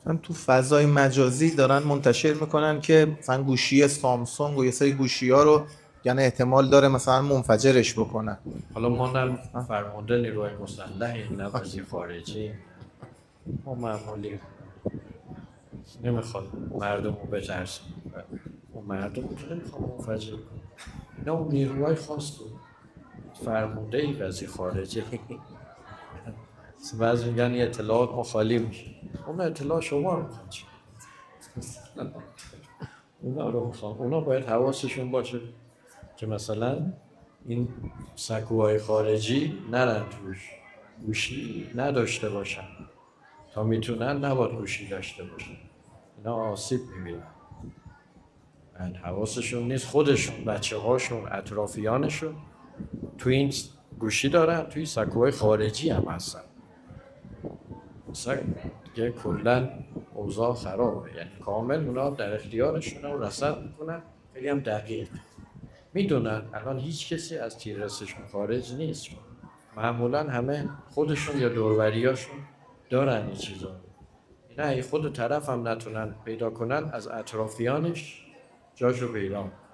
من تو فضای مجازی دارن منتشر میکنن که مثلا گوشی سامسونگ و یه سری گوشی ها رو یعنی احتمال داره مثلا منفجرش بکنن. حالا ما نه فرمانده نیروهای مسلحیم نه وزیر خارجی، ما معمولی نمیخواد مردم رو بترسیم، اون مردم رو نمیخواد منفجر کنه. اینا اون نیروهای خاص بود، فرمانده ای وزیر خارجی بعضی میگن یه اطلاعات ما خالی میشه، اون اطلاع شما رو میخواد چی؟ اونا رو میخوام، اونا باید حواسشون باشه که مثلا این سکوهای خارجی نرن توش، گوشی نداشته باشن، تا میتونن نباید گوشی داشته باشن، اینا آسیب میبینن. حواسشون نیست، خودشون، بچه هاشون، اطرافیانشون توی این گوشی دارن، توی سکوهای خارجی هم هستن. مثلا دیگه کلا اوضاع خرابه، یعنی کامل اونا در اختیارشون رو رصد میکنن، خیلی هم دقیق میدونن الان هیچ کسی از تیررسشون خارج نیست، معمولا همه خودشون یا دوروریاشون دارن این چیزا رو. اینا اگه خود طرف هم نتونن پیدا کنن، از اطرافیانش جاشو پیدا